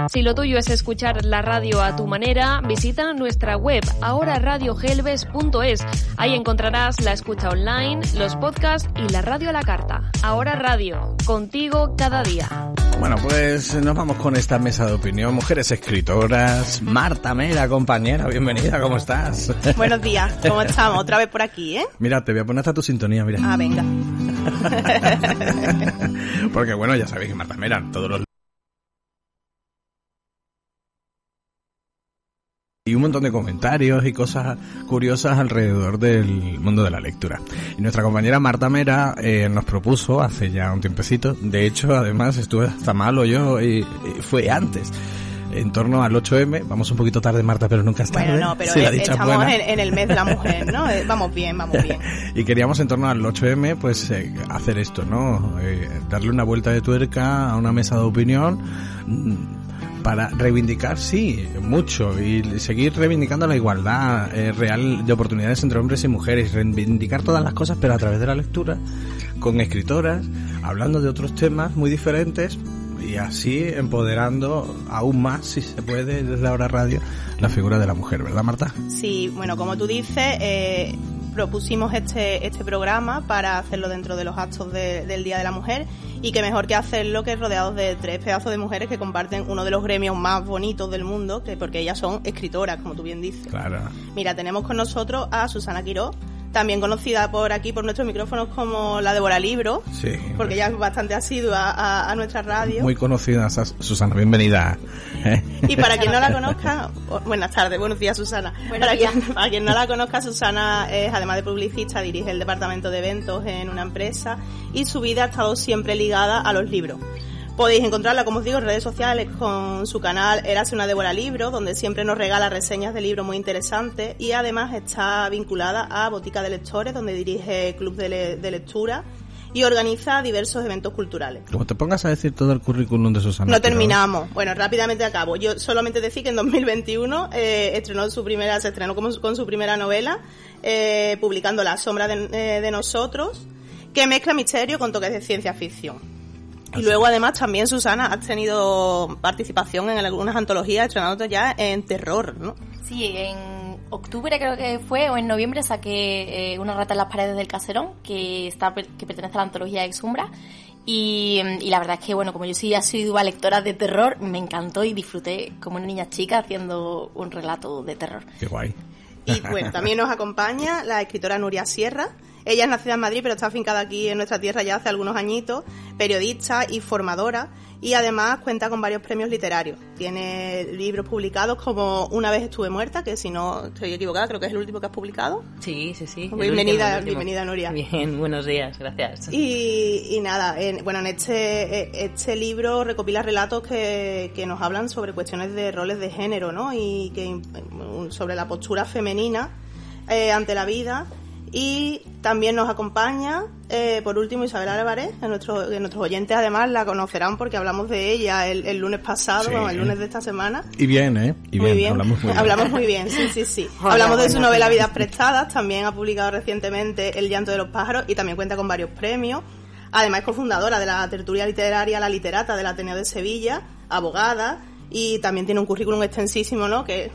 Si lo tuyo es escuchar la radio a tu manera, visita nuestra web ahoraradiogelbes.es. Ahí encontrarás la escucha online, los podcasts y la radio a la carta. Ahora Radio, contigo cada día. Bueno, pues nos vamos con esta mesa de opinión. Mujeres escritoras. Marta Mera, compañera, bienvenida, ¿cómo estás? Buenos días, ¿cómo estamos? Otra vez por aquí, ¿eh? Mira, te voy a poner hasta tu sintonía, mira. Ah, venga. Porque bueno, ya sabéis que Marta Mera, todos los... Y un montón de comentarios y cosas curiosas alrededor del mundo de la lectura. Y nuestra compañera Marta Mera nos propuso hace ya un tiempecito, de hecho, además estuve hasta malo yo y fue antes, en torno al 8M, vamos un poquito tarde, Marta, pero nunca es tarde. Bueno, no, pero si estamos en el mes de la mujer, ¿no? Vamos bien, vamos bien. Y queríamos en torno al 8M, pues hacer esto, ¿no? Darle una vuelta de tuerca a una mesa de opinión para reivindicar, sí, mucho, y seguir reivindicando la igualdad real de oportunidades entre hombres y mujeres, reivindicar todas las cosas, pero a través de la lectura, con escritoras, hablando de otros temas muy diferentes, y así empoderando aún más, si se puede, desde Ahora Radio, la figura de la mujer, ¿verdad, Marta? Sí, bueno, como tú dices, propusimos este programa para hacerlo dentro de los actos del Día de la Mujer, y que mejor que hacerlo que rodeados de 3 pedazos de mujeres que comparten uno de los gremios más bonitos del mundo, porque ellas son escritoras, como tú bien dices. Claro. Mira, tenemos con nosotros a Susana Quirós, también conocida por aquí, por nuestros micrófonos, como la Devora Libro, sí, porque ella es bastante asidua a nuestra radio. Muy conocida, Susana, bienvenida. Y para quien no la conozca, buenas tardes, buenos días, Susana. Para quien no la conozca, Susana es, además de publicista, dirige el departamento de eventos en una empresa, y su vida ha estado siempre ligada a los libros. Podéis encontrarla, como os digo, en redes sociales con su canal Érase una Devora Libro, donde siempre nos regala reseñas de libros muy interesantes, y además está vinculada a Botica de Lectores, donde dirige club de lectura y organiza diversos eventos culturales. Como te pongas a decir todo el currículum de Susana. No terminamos. Bueno, rápidamente acabo. Yo solamente decir que en 2021 se estrenó con su primera novela, publicando La sombra de nosotros, que mezcla misterio con toques de ciencia ficción. Y luego, además, también, Susana, has tenido participación en algunas antologías, estrenándote ya en terror, ¿no? Sí, en octubre creo que fue, o en noviembre, saqué Una rata en las paredes del caserón, que pertenece a la antología Exumbra. Y la verdad es que, bueno, como yo sí he sido lectora de terror, me encantó y disfruté como una niña chica haciendo un relato de terror. ¡Qué guay! Y bueno, también nos acompaña la escritora Nuria Sierra. Ella es nacida en Madrid, pero está afincada aquí en nuestra tierra ya hace algunos añitos, periodista y formadora, y además cuenta con varios premios literarios. Tiene libros publicados como Una vez estuve muerta, que si no estoy equivocada, creo que es el último que has publicado. Sí. Bienvenida, Nuria. Bien, buenos días, gracias. Y nada, en este libro recopila relatos que nos hablan sobre cuestiones de roles de género, ¿no? Y que sobre la postura femenina ante la vida. Y también nos acompaña, por último, Isabel Álvarez, que nuestros oyentes además la conocerán porque hablamos de ella el lunes pasado, sí. El lunes de esta semana. Y bien, Muy bien. Hablamos muy bien, sí. Hola, hablamos de su novela Vidas Prestadas, también ha publicado recientemente El llanto de los pájaros y también cuenta con varios premios. Además es cofundadora de la tertulia literaria La Literata del Ateneo de Sevilla, abogada, y también tiene un currículum extensísimo, ¿no? Que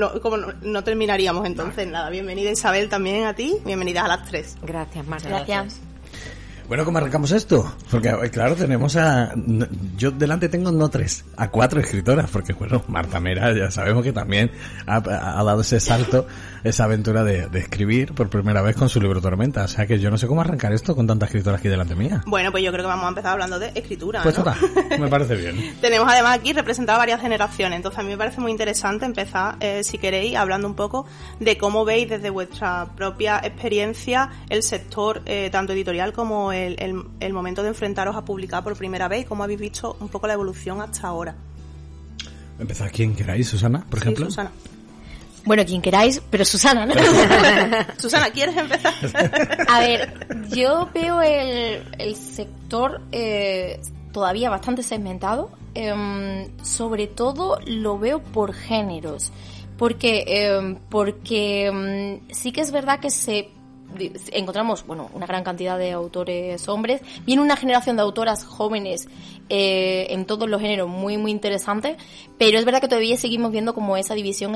no terminaríamos. Entonces, nada, bienvenida Isabel también a ti, bienvenidas a las 3. Gracias, Marta. Gracias. Bueno, ¿cómo arrancamos esto? Porque, claro, tenemos yo delante tengo no 3, a 4 escritoras, porque, bueno, Marta Mera ya sabemos que también ha dado ese salto, esa aventura de escribir por primera vez con su libro Tormenta. O sea que yo no sé cómo arrancar esto con tantas escritoras aquí delante mía. Bueno, pues yo creo que vamos a empezar hablando de escritura, pues ¿no? Total, me parece bien. Tenemos además aquí representadas varias generaciones, entonces a mí me parece muy interesante empezar, si queréis, hablando un poco de cómo veis desde vuestra propia experiencia el sector, tanto editorial como el momento de enfrentaros a publicar por primera vez, y cómo habéis visto un poco la evolución hasta ahora. Empezar quien queráis, Susana, por ejemplo. Susana. Bueno, quien queráis, pero Susana, ¿no? Susana, ¿quieres empezar? A ver, yo veo el sector todavía bastante segmentado, sobre todo lo veo por géneros, porque sí que es verdad que se encontramos, bueno, una gran cantidad de autores hombres. Viene una generación de autoras jóvenes en todos los géneros muy, muy interesante, pero es verdad que todavía seguimos viendo como esa división,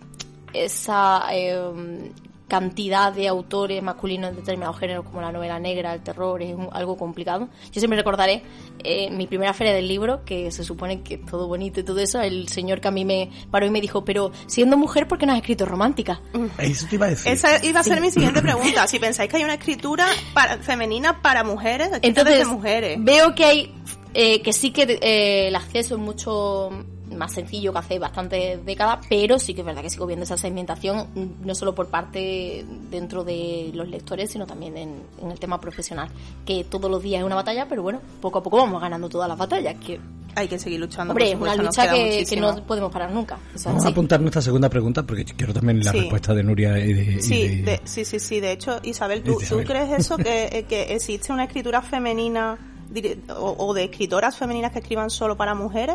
esa cantidad de autores masculinos en determinados géneros, como la novela negra, el terror, es algo complicado. Yo siempre recordaré mi primera feria del libro, que se supone que es todo bonito y todo eso, el señor que a mí me paró y me dijo, pero siendo mujer, ¿por qué no has escrito romántica? Eso te iba a decir. Esa iba a ser mi siguiente pregunta. Si pensáis que hay una escritura femenina para mujeres, entonces de mujeres. Veo que hay, que sí que el acceso es mucho más sencillo que hace bastantes décadas, pero sí que es verdad que sigo viendo esa segmentación, no solo por parte dentro de los lectores, sino también en el tema profesional, que todos los días es una batalla, pero bueno, poco a poco vamos ganando todas las batallas, que hay que seguir luchando. Hombre, es una lucha que no podemos parar nunca. O sea, vamos a apuntar nuestra segunda pregunta, porque quiero también la respuesta de Nuria y de... Sí. De hecho, Isabel, ¿tú crees eso? que existe una escritura femenina o de escritoras femeninas que escriban solo para mujeres?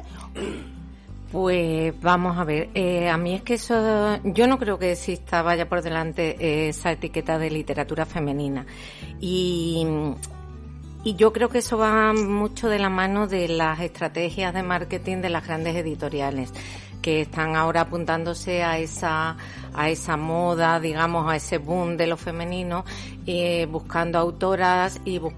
Pues vamos a ver, a mí es que eso, yo no creo que exista, vaya por delante, esa etiqueta de literatura femenina. Y yo creo que eso va mucho de la mano de las estrategias de marketing de las grandes editoriales, que están ahora apuntándose a esa moda, digamos, a ese boom de lo femenino, buscando autoras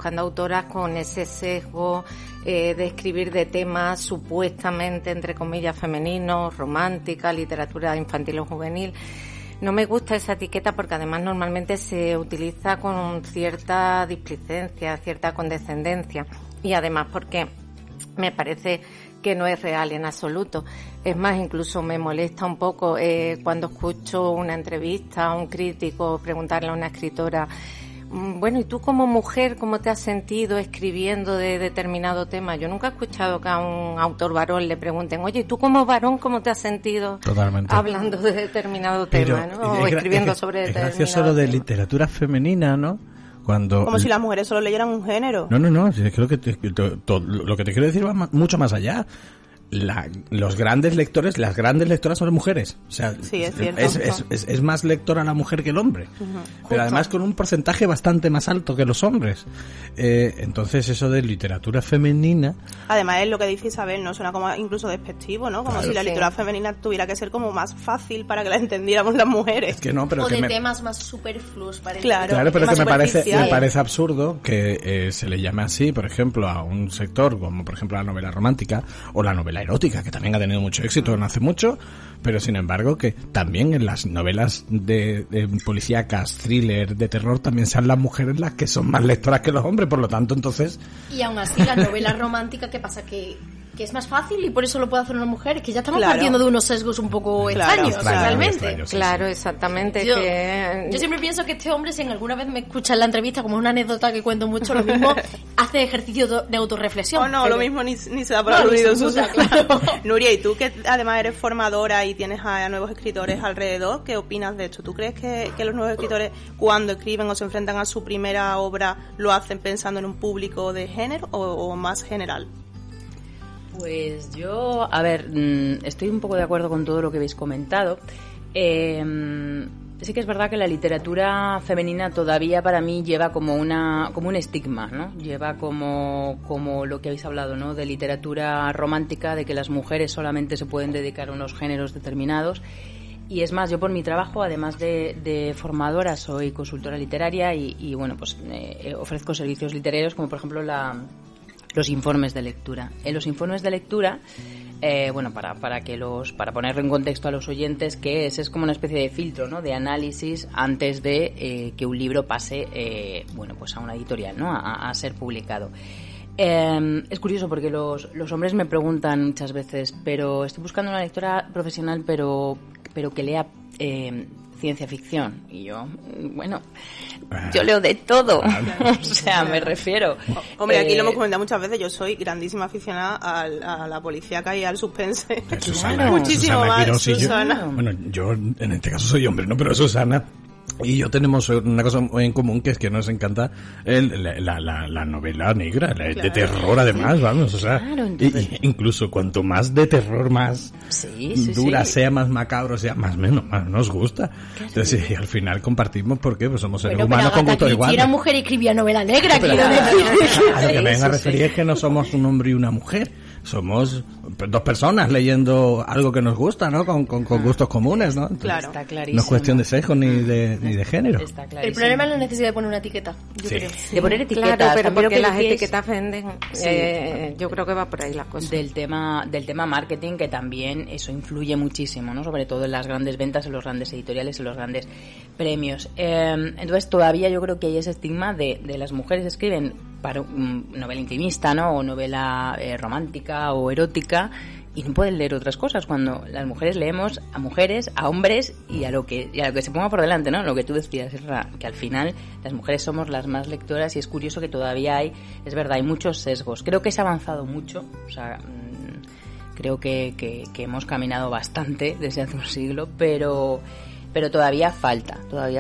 con ese sesgo de escribir de temas supuestamente, entre comillas, femeninos, romántica, literatura infantil o juvenil. No me gusta esa etiqueta porque además normalmente se utiliza con cierta displicencia, cierta condescendencia, y además porque me parece que no es real en absoluto. Es más, incluso me molesta un poco cuando escucho una entrevista a un crítico preguntarle a una escritora, bueno, ¿y tú como mujer cómo te has sentido escribiendo de determinado tema? Yo nunca he escuchado que a un autor varón le pregunten, oye, ¿y tú como varón cómo te has sentido hablando de determinado tema, ¿no? O escribiendo sobre determinado tema. Es gracioso lo de literatura femenina, ¿no? Como si las mujeres solo leyeran un género. No, creo que lo que te quiero decir va mucho más allá. Los grandes lectores, las grandes lectoras son las mujeres. O sea, sí, es cierto. Es más lectora la mujer que el hombre. Uh-huh. Pero además con un porcentaje bastante más alto que los hombres. Entonces eso de literatura femenina... Además es lo que dice Isabel, ¿no? Suena como incluso despectivo, ¿no? Como si la literatura femenina tuviera que ser como más fácil para que la entendiéramos las mujeres. Es que no, pero o de temas más superfluos. Claro, pero es que me parece absurdo que se le llame así, por ejemplo, a un sector como por ejemplo la novela romántica o la novela erótica, que también ha tenido mucho éxito no hace mucho, pero sin embargo que también en las novelas de policíacas, thriller, de terror, también sean las mujeres las que son más lectoras que los hombres, por lo tanto, entonces... Y aún así, la novela romántica, ¿qué pasa? Que es más fácil y por eso lo puede hacer una mujer, que ya estamos partiendo de unos sesgos un poco extraños, realmente. Claro, exactamente. Yo siempre pienso que este hombre, si en alguna vez me escucha en la entrevista, como es una anécdota que cuento mucho, lo mismo hace ejercicio de autorreflexión. Lo mismo ni se da por aludido, Susana. Claro. Nuria, y tú que además eres formadora y tienes a nuevos escritores alrededor, ¿qué opinas de esto? ¿Tú crees que los nuevos escritores, cuando escriben o se enfrentan a su primera obra, lo hacen pensando en un público de género o más general? Pues yo, estoy un poco de acuerdo con todo lo que habéis comentado. Sí que es verdad que la literatura femenina todavía para mí lleva como un estigma, ¿no? Lleva como lo que habéis hablado, ¿no? De literatura romántica, de que las mujeres solamente se pueden dedicar a unos géneros determinados. Y es más, yo por mi trabajo, además de formadora, soy consultora literaria y bueno, pues ofrezco servicios literarios como por ejemplo los informes de lectura. En los informes de lectura, para ponerlo en contexto a los oyentes, que es como una especie de filtro, ¿no? De análisis antes de que un libro pase, pues a una editorial, ¿no? A ser publicado. Es curioso porque los hombres me preguntan muchas veces, pero estoy buscando una lectora profesional, pero que lea ciencia ficción. Y yo leo de todo. O sea, me refiero. Hombre, aquí lo hemos comentado muchas veces, yo soy grandísima aficionada a la policíaca y al suspense. Susana, muchísimo Susana más, Quirós, Susana. Bueno, yo en este caso soy hombre, ¿no? Pero Susana Y yo tenemos una cosa en común, que es que nos encanta la novela negra, de terror además, vamos, o sea, claro, entonces... incluso cuanto más de terror, más dura sea, más macabro sea, más nos gusta. Claro. Entonces, y al final compartimos, porque pues somos seres humanos con gusto igual. Si era mujer y escribía novela negra, quiero decir. A lo que me vengo a referir es que no somos un hombre y una mujer. Somos dos personas leyendo algo que nos gusta, ¿no? Con gustos comunes, ¿no? Entonces, claro. Está clarísimo. No es cuestión de sexo ni de género. Está clarísimo. El problema es la necesidad de poner una etiqueta, yo creo. De poner etiquetas. Claro, pero porque las decís, etiquetas venden. Yo creo que va por ahí la cosa. Del tema marketing, que también eso influye muchísimo, ¿no? Sobre todo en las grandes ventas, en los grandes editoriales, en los grandes premios. Entonces todavía yo creo que hay ese estigma de las mujeres que escriben para novela intimista, ¿no? O novela romántica o erótica, y no pueden leer otras cosas, cuando las mujeres leemos a mujeres, a hombres y a lo que se ponga por delante, ¿no? Lo que tú decías, que al final las mujeres somos las más lectoras, y es curioso que todavía es verdad, hay muchos sesgos. Creo que se ha avanzado mucho, o sea, creo que hemos caminado bastante desde hace un siglo, pero todavía falta.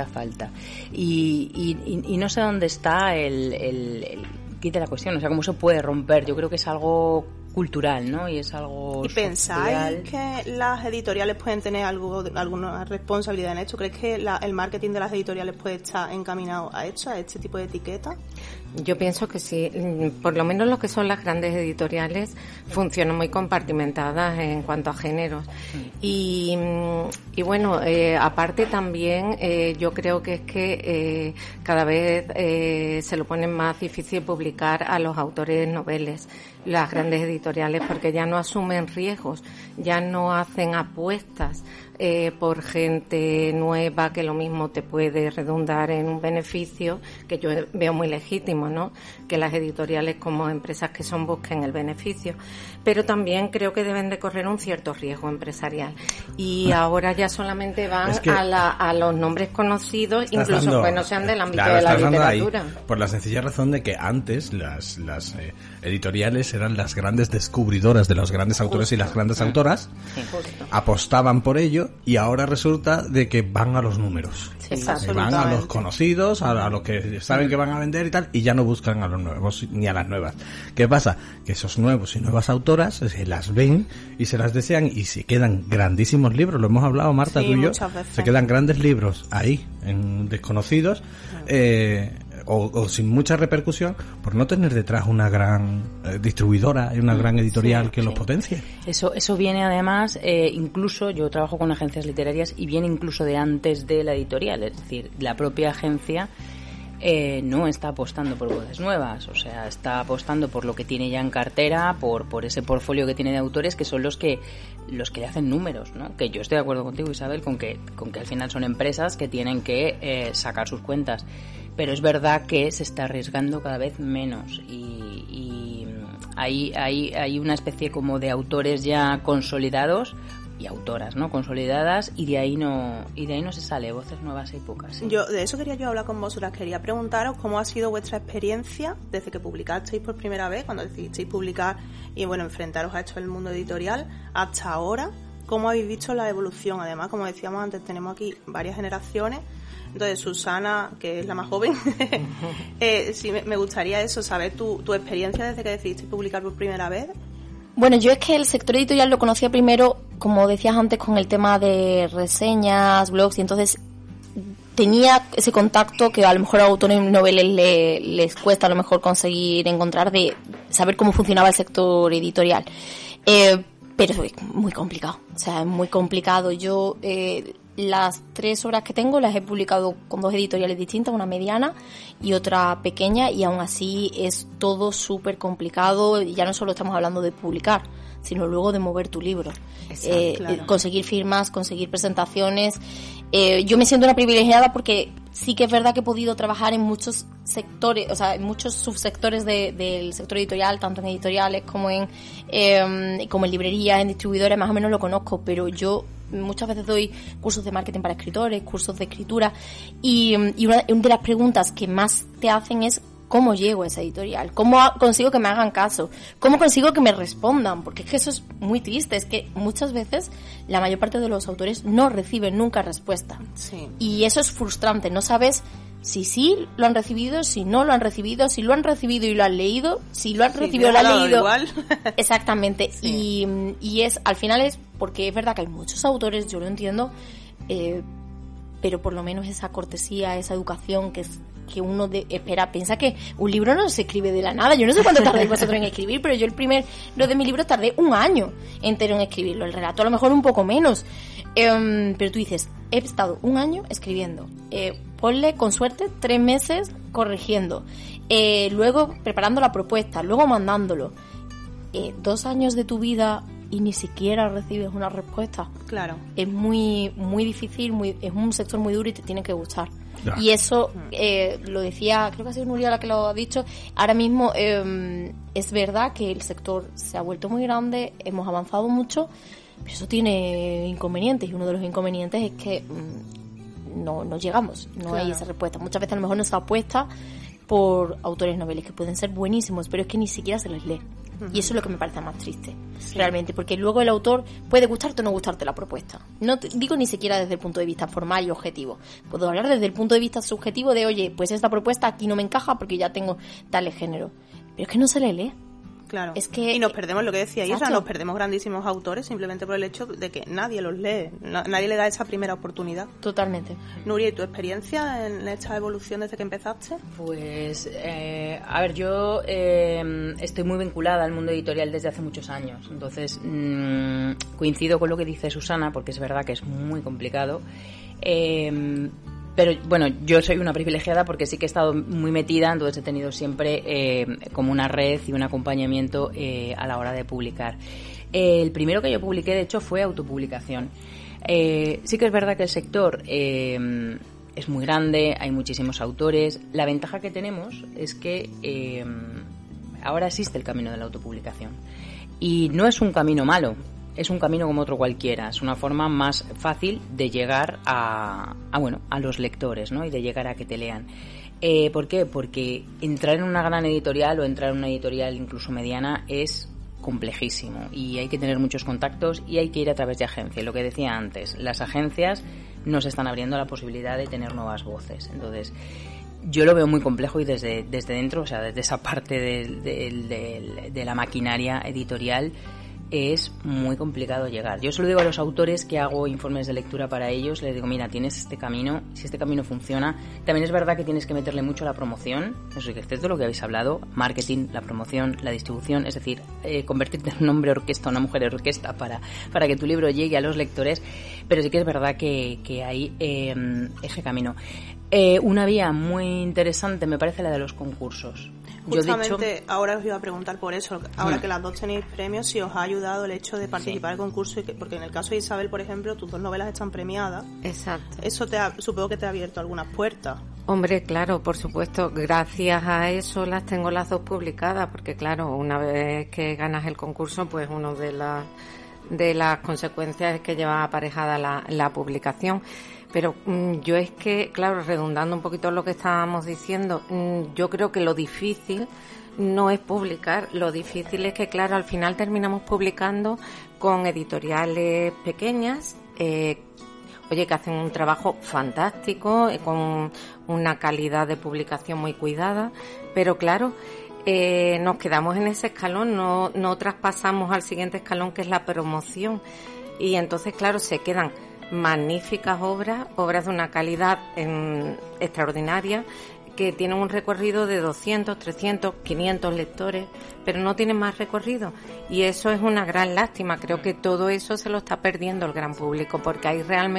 Y no sé dónde está el kit de la cuestión, o sea, cómo se puede romper. Yo creo que es algo cultural, ¿no? Y es algo ¿Y pensáis que las editoriales pueden tener alguna responsabilidad en esto? ¿Crees que el marketing de las editoriales puede estar encaminado a este tipo de etiquetas? Yo pienso que sí, por lo menos lo que son las grandes editoriales funcionan muy compartimentadas en cuanto a géneros. Y bueno, aparte también yo creo que es que cada vez se lo ponen más difícil publicar a los autores noveles, las grandes editoriales, porque ya no asumen riesgos, ya no hacen apuestas por gente nueva, que lo mismo te puede redundar en un beneficio, que yo veo muy legítimo, ¿no? Que las editoriales como empresas que son busquen el beneficio, pero también creo que deben de correr un cierto riesgo empresarial, y ahora ya solamente van a los nombres conocidos, incluso que no sean del ámbito de la literatura. Ahí, por la sencilla razón de que antes las editoriales eran las grandes descubridoras de los grandes autores y las grandes autoras, apostaban por ello, y ahora resulta de que van a los números. Van a los conocidos, a los que saben que van a vender y tal, y ya no buscan a los nuevos ni a las nuevas. ¿Qué pasa? Que esos nuevos y nuevas autoras se las ven y se las desean, y se quedan grandísimos libros. Lo hemos hablado, Marta, tú y yo. Se quedan grandes libros ahí, en desconocidos, o sin mucha repercusión, por no tener detrás una gran distribuidora y una gran editorial que los potencie. Eso viene además, incluso yo trabajo con agencias literarias, y viene incluso de antes de la editorial, es decir, la propia agencia no está apostando por voces nuevas, o sea, está apostando por lo que tiene ya en cartera, por ese portfolio que tiene de autores, que son los que le hacen números, ¿no? Que yo estoy de acuerdo contigo, Isabel, con que al final son empresas que tienen que sacar sus cuentas, pero es verdad que se está arriesgando cada vez menos, y hay una especie como de autores ya consolidados y autoras, ¿no? Consolidadas, y de ahí no se sale, voces nuevas hay pocas. ¿Sí? De eso quería yo hablar con vosotras. Quería preguntaros cómo ha sido vuestra experiencia desde que publicasteis por primera vez, cuando decidisteis publicar y bueno, enfrentaros a esto del mundo editorial, hasta ahora. ¿Cómo habéis visto la evolución? Además, como decíamos antes, tenemos aquí varias generaciones. Entonces, Susana, que es la más joven, sí, me gustaría eso, saber tu experiencia desde que decidiste publicar por primera vez. Bueno, yo es que el sector editorial lo conocía primero, como decías antes, con el tema de reseñas, blogs, y entonces tenía ese contacto que a lo mejor a autores noveles les cuesta a lo mejor conseguir encontrar, de saber cómo funcionaba el sector editorial. Pero es muy complicado, o sea, es muy complicado. Yo las 3 obras que tengo las he publicado con 2 editoriales distintas, una mediana y otra pequeña, y aún así es todo súper complicado. Ya no solo estamos hablando de publicar, sino luego de mover tu libro. Claro. Conseguir firmas, conseguir presentaciones. Yo me siento una privilegiada porque sí que es verdad que he podido trabajar en muchos sectores, o sea, en muchos subsectores del sector editorial, tanto en editoriales como en librerías, en distribuidores, más o menos lo conozco, pero yo muchas veces doy cursos de marketing para escritores, cursos de escritura, y una de las preguntas que más te hacen es ¿cómo llego a esa editorial? ¿Cómo consigo que me hagan caso? ¿Cómo consigo que me respondan? Porque es que eso es muy triste, es que muchas veces la mayor parte de los autores no reciben nunca respuesta. Sí. Y eso es frustrante, no sabes si sí lo han recibido, si no lo han recibido, si lo han recibido y lo han leído, si lo han recibido y lo han leído. Igual. Exactamente. Sí. Y es, al final es porque es verdad que hay muchos autores, yo lo entiendo, pero por lo menos esa cortesía, esa educación que uno espera. Piensa que un libro no se escribe de la nada. Yo no sé cuánto tardéis vosotros en escribir, pero yo el primero de mi libro tardé 1 año entero en escribirlo. El relato a lo mejor un poco menos. Pero tú dices, he estado 1 año escribiendo. Ponle con suerte 3 meses corrigiendo. Luego preparando la propuesta, luego mandándolo. 2 años de tu vida y ni siquiera recibes una respuesta. Claro. Es muy difícil, es un sector muy duro y te tiene que gustar. Ya. Y eso lo decía, creo que ha sido Nuria la que lo ha dicho. Ahora mismo es verdad que el sector se ha vuelto muy grande, hemos avanzado mucho, pero eso tiene inconvenientes, y uno de los inconvenientes es que no llegamos, no hay esa respuesta. Muchas veces a lo mejor no se apuesta por autores noveles que pueden ser buenísimos, pero es que ni siquiera se les lee. Y eso es lo que me parece más triste, realmente, porque luego el autor puede gustarte o no gustarte la propuesta. No te digo ni siquiera desde el punto de vista formal y objetivo. Puedo hablar desde el punto de vista subjetivo de, oye, pues esta propuesta aquí no me encaja porque ya tengo tal género. Pero es que no se le lee. Claro. Es que, y nos perdemos lo que decía Isra, exacto. nos perdemos grandísimos autores simplemente por el hecho de que nadie los lee, nadie le da esa primera oportunidad. Totalmente. Nuria, ¿y tu experiencia en esta evolución desde que empezaste? Pues, a ver, yo estoy muy vinculada al mundo editorial desde hace muchos años, entonces coincido con lo que dice Susana, porque es verdad que es muy complicado. Pero bueno, yo soy una privilegiada porque sí que he estado muy metida, entonces he tenido siempre como una red y un acompañamiento a la hora de publicar. El primero que yo publiqué, de hecho, fue autopublicación. Sí que es verdad que el sector es muy grande, hay muchísimos autores. La ventaja que tenemos es que ahora existe el camino de la autopublicación. Y no es un camino malo. Es un camino como otro cualquiera, es una forma más fácil de llegar a los lectores, ¿no? Y de llegar a que te lean. ¿Por qué? Porque entrar en una gran editorial o entrar en una editorial incluso mediana es complejísimo y hay que tener muchos contactos y hay que ir a través de agencias. Lo que decía antes, las agencias nos están abriendo la posibilidad de tener nuevas voces. Entonces, yo lo veo muy complejo y desde dentro, o sea, desde esa parte de la maquinaria editorial, es muy complicado llegar. Yo se lo digo a los autores que hago informes de lectura para ellos, les digo, mira, tienes este camino, si este camino funciona, también es verdad que tienes que meterle mucho a la promoción, eso es de lo que habéis hablado, marketing, la promoción, la distribución, es decir, convertirte en un hombre orquesta, una mujer orquesta para que tu libro llegue a los lectores, pero sí que es verdad que hay ese camino. Una vía muy interesante me parece la de los concursos. Justamente ahora os iba a preguntar por eso, ahora que las dos tenéis premios, si os ha ayudado el hecho de participar en concurso, porque en el caso de Isabel, por ejemplo, tus 2 novelas están premiadas. Exacto. Eso supongo que te ha abierto algunas puertas. Hombre, claro, por supuesto, gracias a eso las tengo las 2 publicadas, porque claro, una vez que ganas el concurso, pues una de las consecuencias es que lleva aparejada la publicación. Pero yo es que, claro, redundando un poquito en lo que estábamos diciendo, yo creo que lo difícil no es publicar, lo difícil es que, claro, al final terminamos publicando con editoriales pequeñas, que hacen un trabajo fantástico, con una calidad de publicación muy cuidada, pero claro, nos quedamos en ese escalón, no traspasamos al siguiente escalón, que es la promoción, y entonces, claro, se quedan magníficas obras de una calidad extraordinaria, que tienen un recorrido de 200, 300, 500 lectores, pero no tienen más recorrido, y eso es una gran lástima. Creo que todo eso se lo está perdiendo el gran público, porque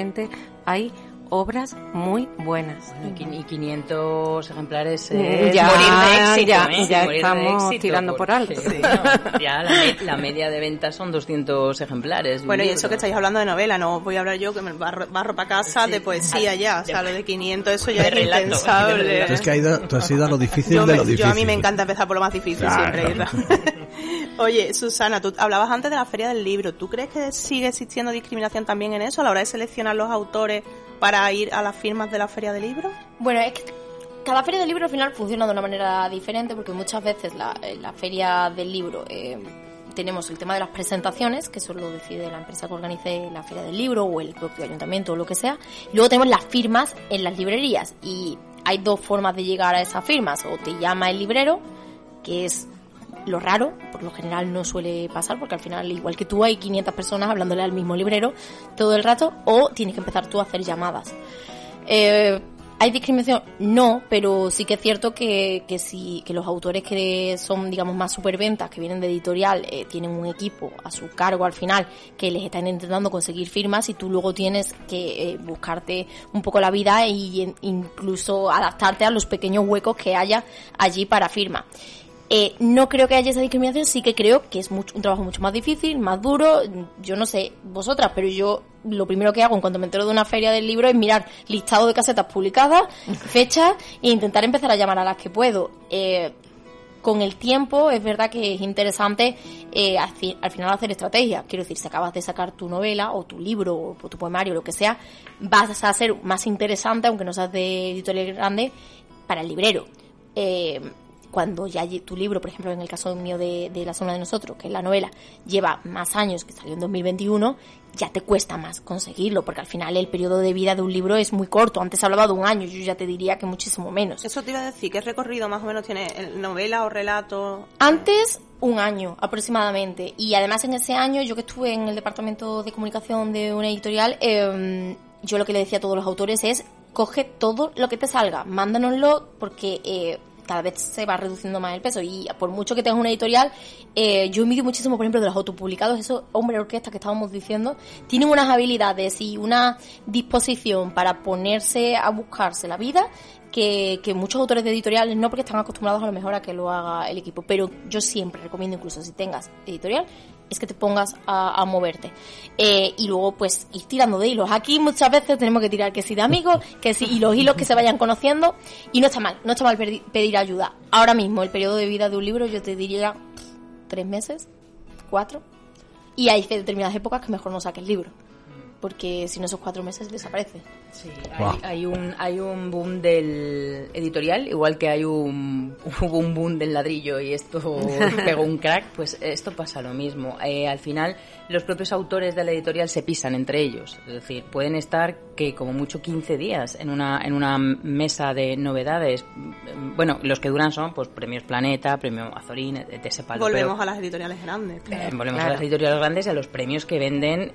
hay obras muy buenas. Bueno, y 500 ejemplares ya, morir de éxito, ya morir estamos de éxito, tirando por alto. Sí, no, ya la media de ventas son 200 ejemplares. Bueno, y eso que estáis hablando de novela, no os voy a hablar yo, que me barro para casa, sí, de poesía ya, o sea, lo de 500, eso ya es impensable. Es que tú has ido a lo difícil de lo difícil. Yo a mí me encanta empezar por lo más difícil, siempre, Isra. Oye, Susana, tú hablabas antes de la Feria del Libro. ¿Tú crees que sigue existiendo discriminación también en eso, a la hora de seleccionar los autores para ir a las firmas de la Feria del Libro? Bueno, es que Cada feria del libro al final funciona de una manera diferente, porque muchas veces la feria del libro tenemos el tema de las presentaciones, que eso lo decide la empresa que organice la feria del libro o el propio ayuntamiento o lo que sea. Y luego tenemos las firmas en las librerías, y hay dos formas de llegar a esas firmas: o te llama el librero, que es lo raro, por lo general no suele pasar, porque al final, igual que tú, hay 500 personas hablándole al mismo librero todo el rato, o tienes que empezar tú a hacer llamadas. ¿Hay discriminación? No, pero sí que es cierto que los autores que son, digamos, más superventas, que vienen de editorial, tienen un equipo a su cargo al final que les están intentando conseguir firmas, y tú luego tienes que buscarte un poco la vida e incluso adaptarte a los pequeños huecos que haya allí para firma. No creo que haya esa discriminación, sí que creo que es un trabajo mucho más difícil, más duro. Yo no sé vosotras, pero yo lo primero que hago en cuanto me entero de una feria del libro es mirar listado de casetas publicadas, fechas, e intentar empezar a llamar a las que puedo. Con el tiempo es verdad que es interesante al final hacer estrategia. Quiero decir, si acabas de sacar tu novela o tu libro o tu poemario, lo que sea, vas a ser más interesante, aunque no seas de editorial grande, para el librero. Cuando ya tu libro, por ejemplo, en el caso mío de La sombra de nosotros, que es la novela, lleva más años, que salió en 2021, ya te cuesta más conseguirlo, porque al final el periodo de vida de un libro es muy corto. Antes hablaba de un año, yo ya te diría que muchísimo menos. Eso te iba a decir, ¿qué recorrido más o menos tiene novela o relato? Antes, un año aproximadamente, y además en ese año, yo que estuve en el departamento de comunicación de una editorial, yo lo que le decía a todos los autores es: coge todo lo que te salga, mándanoslo, porque cada vez se va reduciendo más el peso, y por mucho que tengas una editorial, yo envidio muchísimo, por ejemplo, de los autopublicados, esos hombres orquesta que estábamos diciendo, tienen unas habilidades y una disposición para ponerse a buscarse la vida que muchos autores de editoriales no, porque están acostumbrados a lo mejor a que lo haga el equipo. Pero yo siempre recomiendo, incluso si tengas editorial, es que te pongas a moverte. Y luego, pues, ir tirando de hilos. Aquí muchas veces tenemos que tirar que sí de amigos, que sí, y los hilos que se vayan conociendo. Y no está mal pedir ayuda. Ahora mismo, el periodo de vida de un libro, yo te diría 3 meses, 4. Y hay determinadas épocas que mejor no saques el libro, porque si no, esos 4 meses desaparece. Sí, hay un boom del editorial, igual que hubo un boom del ladrillo y esto pegó un crack, pues esto pasa lo mismo. Al final, los propios autores de la editorial se pisan entre ellos, es decir, pueden estar que como mucho 15 días en una mesa de novedades. Bueno, los que duran son pues premios Planeta, premio Azorín, etc. Volvemos a las editoriales grandes. Volvemos a las editoriales grandes y a los premios que venden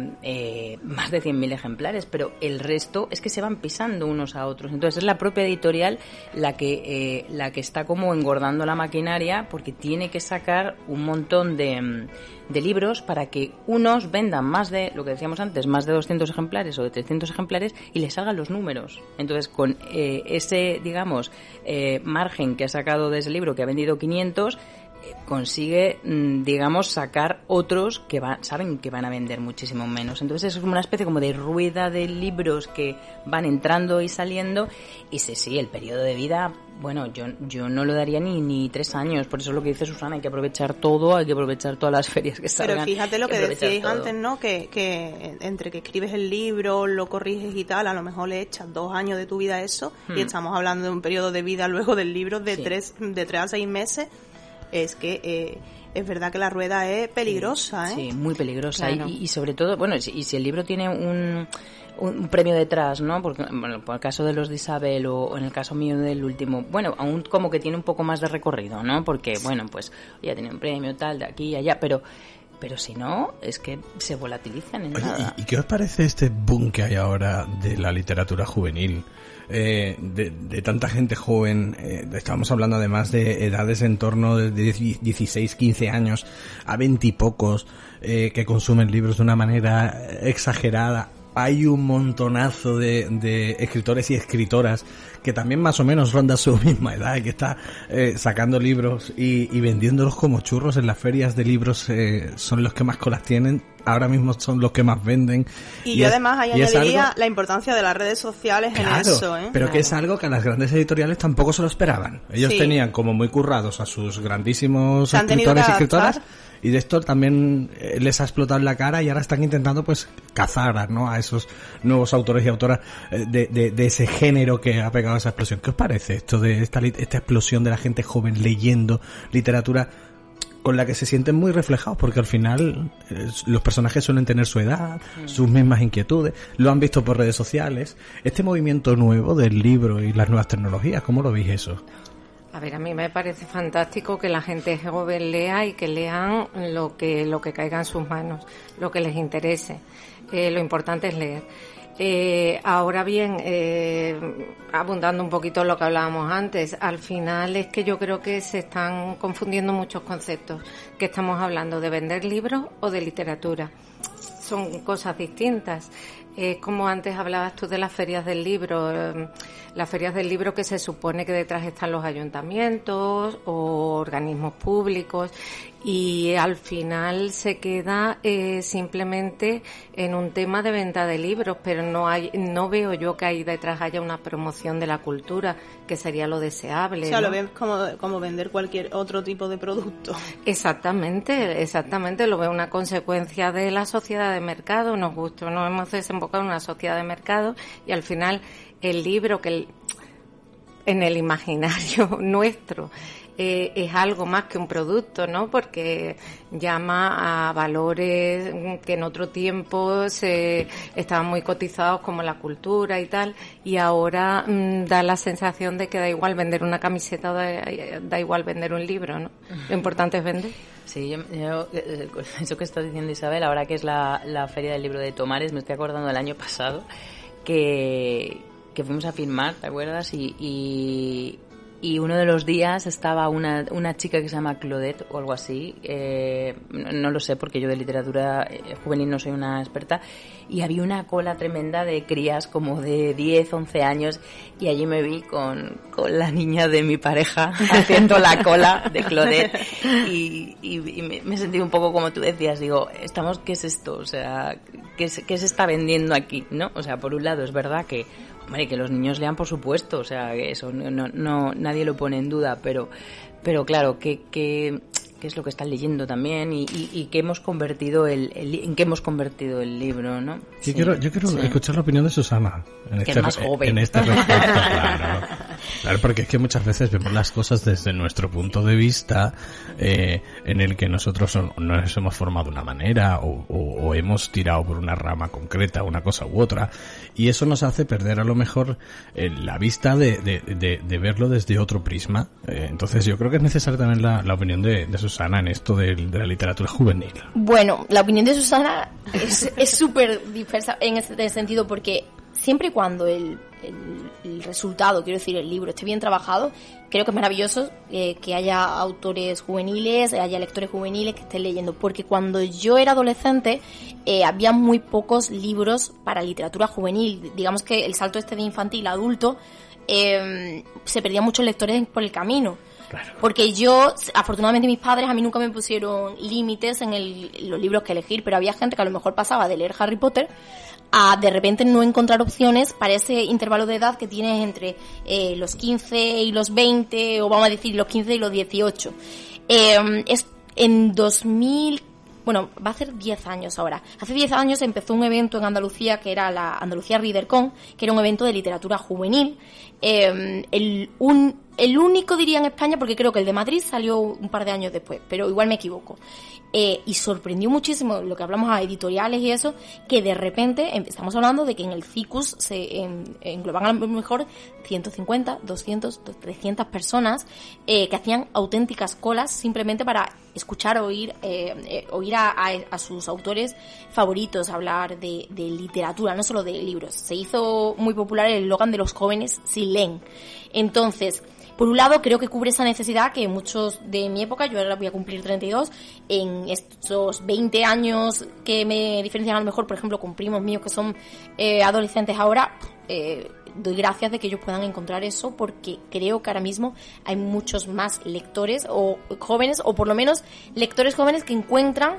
más de 100.000 ejemplares, pero el resto es que se van pisando unos a otros. Entonces es la propia editorial la que está como engordando la maquinaria, porque tiene que sacar un montón de libros para que unos vendan más de, lo que decíamos antes, más de 200 ejemplares o de 300 ejemplares y les salgan los números. Entonces con ese, digamos, margen que ha sacado de ese libro, que ha vendido 500, consigue, digamos, sacar otros que saben que van a vender muchísimo menos. Entonces es como una especie como de rueda de libros que van entrando y saliendo. Y sí, el periodo de vida, bueno, yo no lo daría ni 3 años. Por eso es lo que dice Susana, hay que aprovechar todo, hay que aprovechar todas las ferias que salgan. Pero fíjate lo que decíais antes, ¿no? Que entre que escribes el libro, lo corriges y tal, a lo mejor le echas 2 años de tu vida a eso, y estamos hablando de un periodo de vida luego del libro de 3 a 6 meses. Es que es verdad que la rueda es peligrosa, ¿eh? Sí, muy peligrosa. Claro. Y sobre todo, bueno, y si el libro tiene un premio detrás, ¿no? Porque, bueno, por el caso de los de Isabel o en el caso mío del último, bueno, aún como que tiene un poco más de recorrido, ¿no? Porque, bueno, pues ya tiene un premio tal, de aquí y allá, pero si no, es que se volatilizan en nada. ¿Y qué os parece este boom que hay ahora de la literatura juvenil? De tanta gente joven, estamos hablando además de edades en torno de 16, 15 años a 20 y pocos, que consumen libros de una manera exagerada. Hay un montonazo de escritores y escritoras que también más o menos ronda su misma edad y que está sacando libros y vendiéndolos como churros en las ferias de libros. Son los que más colas tienen, ahora mismo son los que más venden. Y yo además ahí añadiría la importancia de las redes sociales, claro, en eso, ¿eh? Pero que es algo que a las grandes editoriales tampoco se lo esperaban. Ellos tenían como muy currados a sus grandísimos escritores y escritoras, y de esto también les ha explotado en la cara, y ahora están intentando pues cazar, ¿no?, a esos nuevos autores y autoras de ese género que ha pegado llegado a esa explosión. ¿Qué os parece esto de esta explosión de la gente joven leyendo literatura con la que se sienten muy reflejados? Porque al final los personajes suelen tener su edad, sus mismas inquietudes, lo han visto por redes sociales. Este movimiento nuevo del libro y las nuevas tecnologías, ¿cómo lo veis eso? A ver, a mí me parece fantástico que la gente joven lea y que lean lo que caiga en sus manos, lo que les interese. Lo importante es leer. Ahora bien, abundando un poquito en lo que hablábamos antes, al final es que yo creo que se están confundiendo muchos conceptos. Que estamos hablando de vender libros o de literatura. Son cosas distintas. Como antes hablabas tú de las ferias del libro, las ferias del libro que se supone que detrás están los ayuntamientos o organismos públicos, y al final se queda simplemente en un tema de venta de libros, pero no veo yo que ahí detrás haya una promoción de la cultura, que sería lo deseable. O sea, ¿no? lo ves como vender cualquier otro tipo de producto. Exactamente, lo veo una consecuencia de la sociedad de mercado, nos gusta, nos hemos desembocado en una sociedad de mercado, y al final el libro en el imaginario nuestro es algo más que un producto, ¿no? Porque llama a valores que en otro tiempo estaban muy cotizados, como la cultura y tal, y ahora da la sensación de que da igual vender una camiseta o da igual vender un libro, ¿no? Lo importante es vender. Sí, yo eso que estás diciendo, Isabel, ahora que es la Feria del Libro de Tomares, me estoy acordando del año pasado que fuimos a filmar, ¿te acuerdas? Y uno de los días estaba una chica que se llama Claudette o algo así, no lo sé porque yo de literatura juvenil no soy una experta, y había una cola tremenda de crías como de 10, 11 años, y allí me vi con la niña de mi pareja haciendo la cola de Claudette, y me sentí un poco como tú decías, digo, ¿qué es esto? O sea, ¿qué se está vendiendo aquí? ¿No? O sea, por un lado es verdad que hombre, que los niños lean, por supuesto, o sea, eso no nadie lo pone en duda, pero claro, ¿qué es lo que están leyendo también y qué hemos convertido en qué hemos convertido el libro, ¿no? Yo quiero escuchar la opinión de Susana que es más joven. En este respecto, claro, porque es que muchas veces vemos las cosas desde nuestro punto de vista, en el que nosotros nos hemos formado de una manera o hemos tirado por una rama concreta, una cosa u otra, y eso nos hace perder a lo mejor la vista de verlo desde otro prisma. Entonces yo creo que es necesaria también la opinión de Susana en esto de la literatura juvenil. Bueno, la opinión de Susana es súper dispersa en este sentido, porque siempre y cuando el resultado, quiero decir, el libro esté bien trabajado, creo que es maravilloso que haya autores juveniles, haya lectores juveniles que estén leyendo, porque cuando yo era adolescente había muy pocos libros para literatura juvenil. Digamos que el salto de infantil a adulto se perdían muchos lectores por el camino. Claro. Porque afortunadamente mis padres a mí nunca me pusieron límites en los libros que elegir, pero había gente que a lo mejor pasaba de leer Harry Potter a de repente no encontrar opciones para ese intervalo de edad que tienes entre los 15 y los 20, o vamos a decir los 15 y los 18. En 2000, bueno, va a ser 10 años ahora. Hace 10 años empezó un evento en Andalucía que era la Andalucía ReaderCon, que era un evento de literatura juvenil. El único, diría, en España, porque creo que el de Madrid salió un par de años después, pero igual me equivoco. Y sorprendió muchísimo lo que hablamos a editoriales y eso, que de repente estamos hablando de que en el CICUS se engloban a lo mejor 150, 200, 300 personas que hacían auténticas colas simplemente para escuchar o oír a sus autores favoritos hablar de literatura, no solo de libros. Se hizo muy popular el eslogan de los jóvenes si leen. Entonces, por un lado, creo que cubre esa necesidad que muchos de mi época, yo ahora voy a cumplir 32, en estos 20 años que me diferencian a lo mejor, por ejemplo, con primos míos que son adolescentes ahora, doy gracias de que ellos puedan encontrar eso, porque creo que ahora mismo hay muchos más lectores o jóvenes, o por lo menos lectores jóvenes que encuentran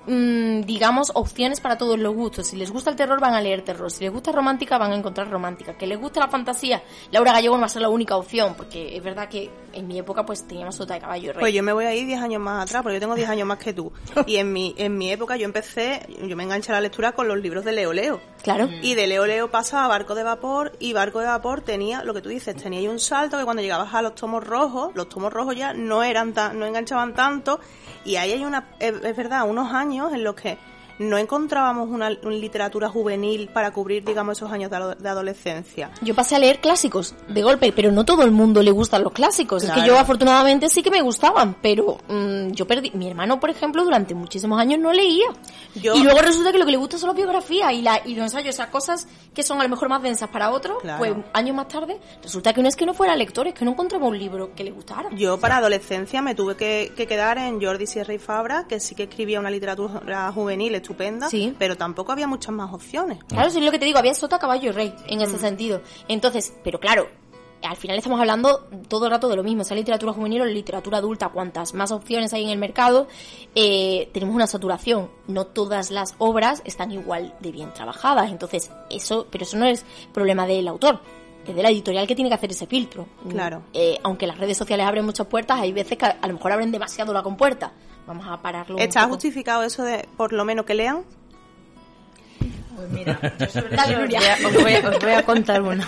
digamos, opciones para todos los gustos. Si les gusta el terror, van a leer terror. Si les gusta romántica, van a encontrar romántica. Que les guste la fantasía, Laura Gallego no va a ser la única opción, porque es verdad que en mi época pues teníamos Sota de Caballo y Rey. Pues yo me voy a ir 10 años más atrás, porque yo tengo 10 años más que tú. Y en mi época yo me enganché a la lectura con los libros de Leo Leo. Claro. Y de Leo Leo pasaba a Barco de Vapor, y Barco de Vapor tenía, lo que tú dices, tenía ahí un salto que cuando llegabas a los tomos rojos ya no enganchaban tanto, y ahí hay es verdad, unos años en los que no encontrábamos una literatura juvenil para cubrir, digamos, esos años de adolescencia. Yo pasé a leer clásicos de golpe, pero no todo el mundo le gustan los clásicos. Claro. Es que yo afortunadamente sí que me gustaban, pero yo perdí. Mi hermano, por ejemplo, durante muchísimos años no leía. Y luego resulta que lo que le gusta son las biografías y los ensayos, esas cosas que son a lo mejor más densas para otros. Claro. Pues años más tarde resulta que no es que no fuera lector, es que no encontraba un libro que le gustara. Yo para adolescencia me tuve que quedar en Jordi Sierra y Fabra, que sí que escribía una literatura juvenil estupenda, sí, pero tampoco había muchas más opciones. Claro, eso es lo que te digo, había Sota, Caballo y Rey en ese sentido. Entonces, pero claro, al final estamos hablando todo el rato de lo mismo, sea literatura juvenil o literatura adulta. Cuantas más opciones hay en el mercado, tenemos una saturación. No todas las obras están igual de bien trabajadas. Entonces, pero eso no es problema del autor, es de la editorial que tiene que hacer ese filtro. Claro. Aunque las redes sociales abren muchas puertas, hay veces que a lo mejor abren demasiado la compuerta. Vamos a pararlo. ¿Está justificado eso de por lo menos que lean? Pues mira, yo sobre eso os voy a contar una.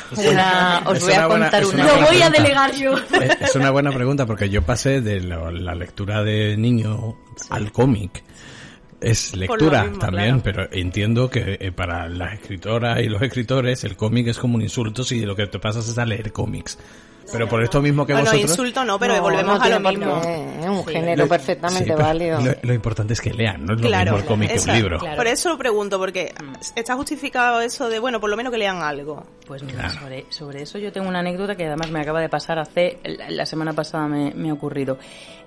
Lo voy a delegar yo. Es una buena pregunta, porque yo pasé de la lectura de niño al cómic. Es lectura mismo, también, claro. Pero entiendo que para las escritoras y los escritores el cómic es como un insulto si lo que te pasas es a leer cómics. Pero por esto mismo que vosotros... No, insulto no, pero volvemos a lo mismo. Es un género perfectamente válido. Lo importante es que lean, no es lo mismo el cómic que un libro. Claro. Por eso lo pregunto, porque está justificado eso de, bueno, por lo menos que lean algo. Pues mira, sobre eso yo tengo una anécdota que además me acaba de pasar la semana pasada me ha ocurrido.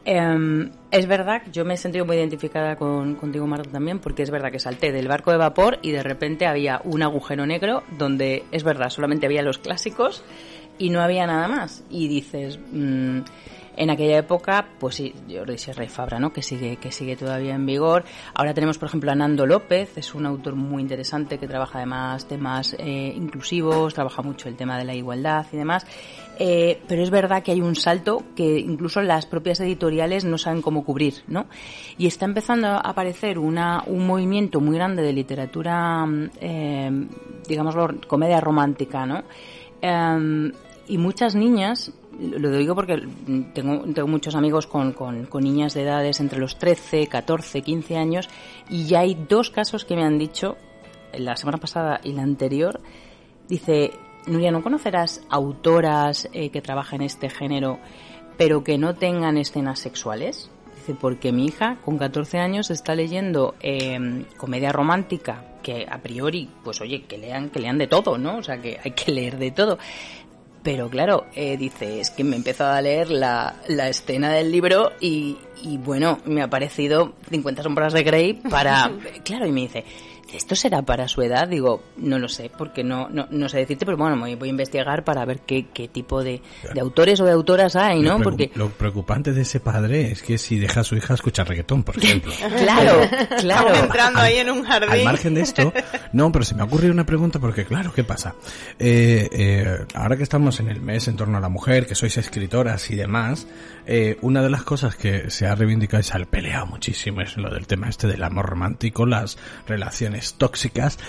Es verdad, yo me he sentido muy identificada contigo, Marta, también, porque es verdad que salté del Barco de Vapor y de repente había un agujero negro donde, es verdad, solamente había los clásicos y no había nada más. Y dices, en aquella época, pues sí, Jordi Sierra y Fabra, ¿no? Que sigue todavía en vigor. Ahora tenemos, por ejemplo, a Nando López, es un autor muy interesante que trabaja además temas inclusivos, trabaja mucho el tema de la igualdad y demás. Pero es verdad que hay un salto que incluso las propias editoriales no saben cómo cubrir, ¿no? Y está empezando a aparecer un movimiento muy grande de literatura, digámoslo, comedia romántica, ¿no? Y muchas niñas, lo digo porque tengo muchos amigos con niñas de edades entre los 13, 14, 15 años, y ya hay 2 casos que me han dicho, la semana pasada y la anterior. Dice, Nuria, ¿no conocerás autoras que trabajen este género pero que no tengan escenas sexuales? Dice, porque mi hija con 14 años está leyendo comedia romántica, que a priori, pues oye, que lean de todo, ¿no? O sea, que hay que leer de todo. Pero claro, dice, es que me he empezado a leer la escena del libro y bueno, me ha parecido 50 sombras de Grey para... Claro, y me dice, ¿esto será para su edad? Digo, no lo sé, porque no sé decirte, pero bueno, voy a investigar para ver qué tipo de autores o de autoras hay, ¿no? Porque lo preocupante de ese padre es que si deja a su hija escuchar reggaetón, por ejemplo. Claro. Estamos entrando ahí en un jardín. Al margen de esto, no, pero se me ha ocurrido una pregunta, porque claro, ¿qué pasa? Ahora que estamos en el mes en torno a la mujer, que sois escritoras y demás, una de las cosas que se ha reivindicado y se ha peleado muchísimo es lo del tema del amor romántico, las relaciones tóxicas,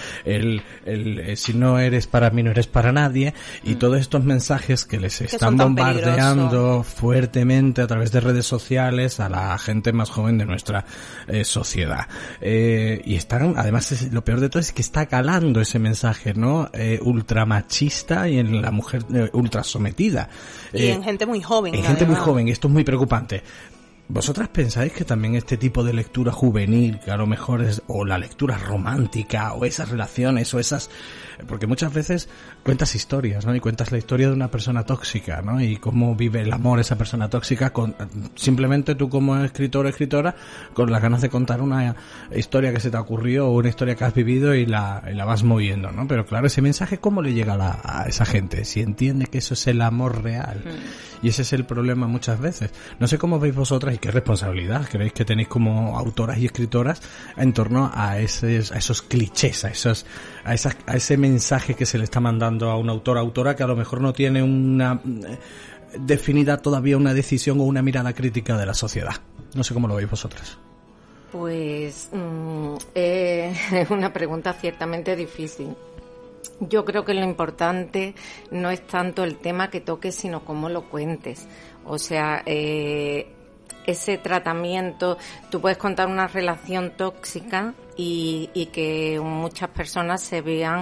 si no eres para mí no eres para nadie, y todos estos mensajes que les están bombardeando fuertemente a través de redes sociales a la gente más joven de nuestra sociedad, y están, además lo peor de todo es que está calando ese mensaje, ¿no? Ultramachista y en la mujer ultra sometida y en gente muy joven, y esto es muy preocupante. ¿Vosotras pensáis que también este tipo de lectura juvenil, que a lo mejor es, o la lectura romántica, o esas relaciones, o esas... Porque muchas veces cuentas historias, ¿no? Y cuentas la historia de una persona tóxica, ¿no? Y cómo vive el amor esa persona tóxica, simplemente tú como escritor o escritora, con las ganas de contar una historia que se te ocurrió, o una historia que has vivido y la vas moviendo, ¿no? Pero claro, ese mensaje, ¿cómo le llega a esa gente? Si entiende que eso es el amor real. Y ese es el problema muchas veces. No sé cómo veis vosotras, qué responsabilidad creéis que tenéis como autoras y escritoras en torno a esos clichés, a ese mensaje que se le está mandando a un autora que a lo mejor no tiene una definida todavía una decisión o una mirada crítica de la sociedad? No sé cómo lo veis vosotras. Pues es una pregunta ciertamente difícil. Yo creo que lo importante no es tanto el tema que toques, sino cómo lo cuentes. O sea, ese tratamiento, tú puedes contar una relación tóxica y que muchas personas se vean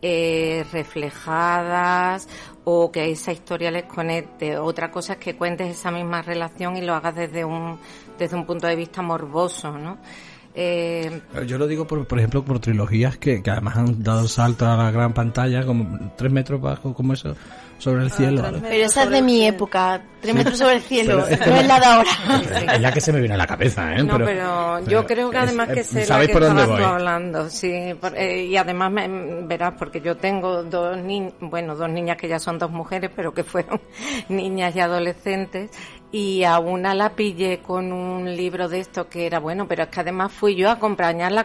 reflejadas o que esa historia les conecte. Otra cosa es que cuentes esa misma relación y lo hagas desde un punto de vista morboso, ¿no? Yo lo digo por ejemplo por trilogías que además han dado salto a la gran pantalla, como 3 metros bajo, como eso, sobre el cielo. Pero esa es de mi época, 3 metros sobre el cielo, no es la de ahora. Es la que se me viene a la cabeza, ¿eh? No, pero yo creo que además que sé la que estabas tú hablando, sí, y además verás, porque yo tengo dos niñas que ya son 2 mujeres, pero que fueron niñas y adolescentes, y a una la pillé con un libro de esto que era bueno, pero es que además fui yo a acompañarla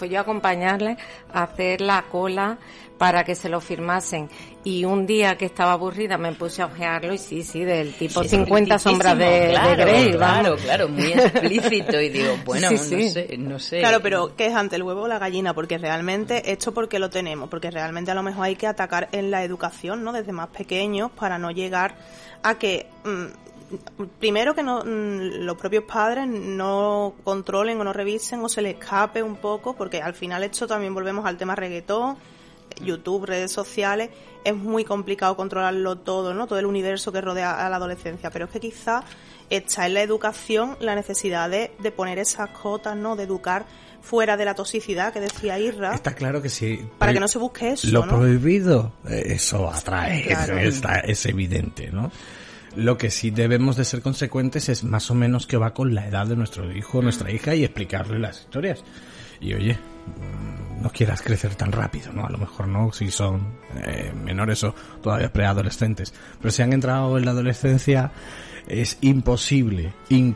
a hacer la cola para que se lo firmasen. Y un día que estaba aburrida me puse a ojearlo y sí, del tipo 50 sombras de Grey. Claro, muy explícito. Y digo, bueno, no sé. Claro, pero ¿qué es antes, el huevo o la gallina? Porque realmente esto porque lo tenemos, porque realmente a lo mejor hay que atacar en la educación, ¿no? Desde más pequeños, para no llegar a que... primero que los propios padres no controlen o no revisen o se les escape un poco, porque al final esto también volvemos al tema reggaetón, YouTube, redes sociales, es muy complicado controlarlo todo, ¿no? Todo el universo que rodea a la adolescencia, pero es que quizá está en la educación la necesidad de poner esas cotas, ¿no? De educar fuera de la toxicidad que decía Irra. Está claro que sí. Para que no se busque eso, lo ¿no? Prohibido, eso atrae, claro. Es evidente, ¿no? Lo que sí debemos de ser consecuentes es más o menos que va con la edad de nuestro hijo o nuestra hija y explicarle las historias. Y oye, no quieras crecer tan rápido, ¿no? A lo mejor no, si son menores o todavía preadolescentes. Pero si han entrado en la adolescencia es imposible.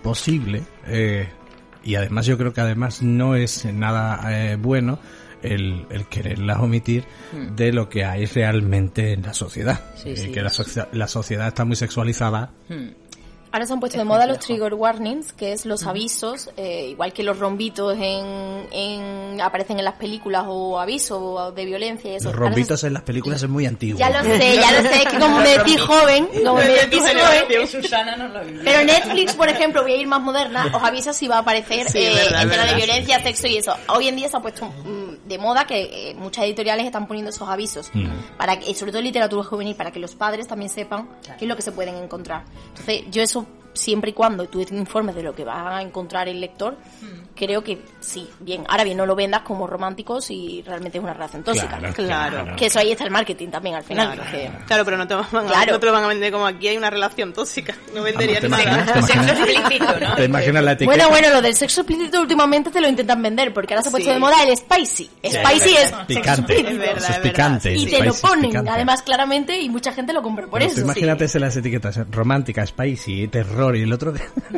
Y además yo creo que además no es nada bueno el quererlas omitir de lo que hay realmente en la sociedad. Que la sociedad está muy sexualizada. Ahora se han puesto de moda los trigger warnings, que es los avisos, igual que los rombitos aparecen en las películas, o avisos de violencia y eso. Los rombitos en las películas es muy antiguo. Ya lo sé, es que como me metí joven, Susana no lo vivió. Pero Netflix, por ejemplo, voy a ir más moderna, os avisa si va a aparecer escena de violencia, sexo y eso. Hoy en día se ha puesto de moda que muchas editoriales están poniendo esos avisos, para que, sobre todo en literatura juvenil, para que los padres también sepan qué es lo que se pueden encontrar. Entonces, yo eso, siempre y cuando tú te informes de lo que va a encontrar el lector, creo que sí, bien. Ahora bien, no lo vendas como románticos si realmente es una relación tóxica. Claro. Que eso ahí está el marketing también al final. Claro, pero no te lo van a vender como aquí hay una relación tóxica. No vendería nada. Sexo explícito, ¿no? Te imaginas la etiqueta. Bueno, lo del sexo explícito últimamente te lo intentan vender, porque ahora se ha puesto de moda el spicy. Spicy es picante. Es picante. Y te lo ponen, además, claramente, y mucha gente lo compra por eso. Imagínate las etiquetas: romántica, spicy, terror, y el otro...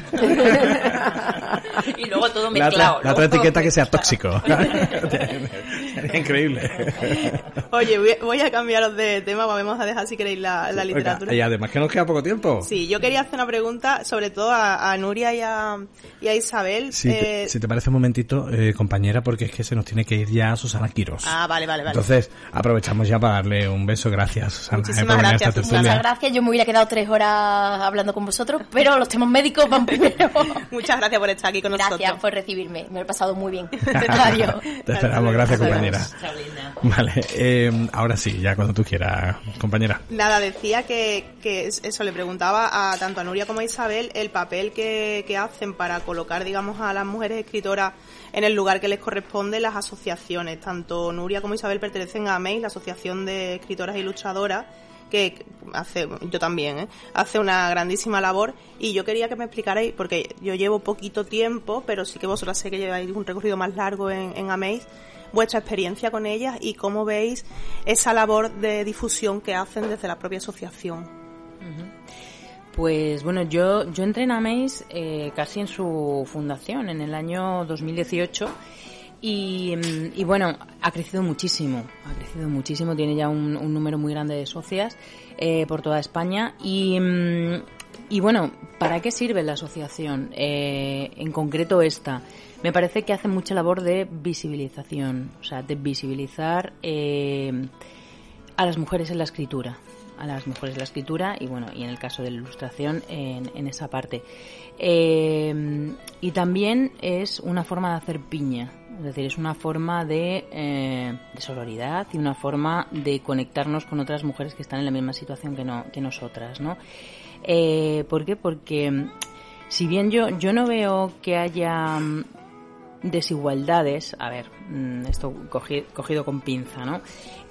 Y luego todo mezclado. La otra etiqueta que sea tóxico. Increíble. Oye, voy a cambiaros de tema, vamos a dejar si queréis la literatura. Oiga, y además que nos queda poco tiempo. Sí, yo quería hacer una pregunta, sobre todo a Nuria y a Isabel. Si te parece un momentito, compañera, porque es que se nos tiene que ir ya Susana Quirós. Vale. Entonces, aprovechamos ya para darle un beso. Gracias, Susana. Muchísimas gracias. Muchas gracias. Yo me hubiera quedado 3 horas hablando con vosotros, pero los temas médicos van primero. Muchas gracias por estar aquí con nosotros. Gracias por recibirme, me lo he pasado muy bien. Adiós. Te esperamos, gracias, compañera. Chao, linda. Vale, ahora sí, ya cuando tú quieras, compañera. Nada, decía que eso, le preguntaba tanto a Nuria como a Isabel el papel que hacen para colocar, digamos, a las mujeres escritoras en el lugar que les corresponde las asociaciones. Tanto Nuria como Isabel pertenecen a AMEIS, la Asociación de Escritoras e Ilustradoras, que hace, yo también, hace una grandísima labor, y yo quería que me explicarais, porque yo llevo poquito tiempo, pero sí que vosotras sé que lleváis un recorrido más largo en AMEIS, vuestra experiencia con ellas y cómo veis esa labor de difusión que hacen desde la propia asociación. Pues bueno, yo entré en Ameis casi en su fundación, en el año 2018, y bueno, ha crecido muchísimo, tiene ya un número muy grande de socias por toda España, y bueno, ¿para qué sirve la asociación? En concreto esta. Me parece que hace mucha labor de visibilización, o sea, de visibilizar a las mujeres en la escritura. Y bueno, y en el caso de la ilustración en esa parte. Y también es una forma de hacer piña, es decir, es una forma de sororidad y una forma de conectarnos con otras mujeres que están en la misma situación que nosotras, ¿no? ¿Por qué? Porque si bien yo no veo que haya desigualdades, a ver, esto cogido con pinza, ¿no?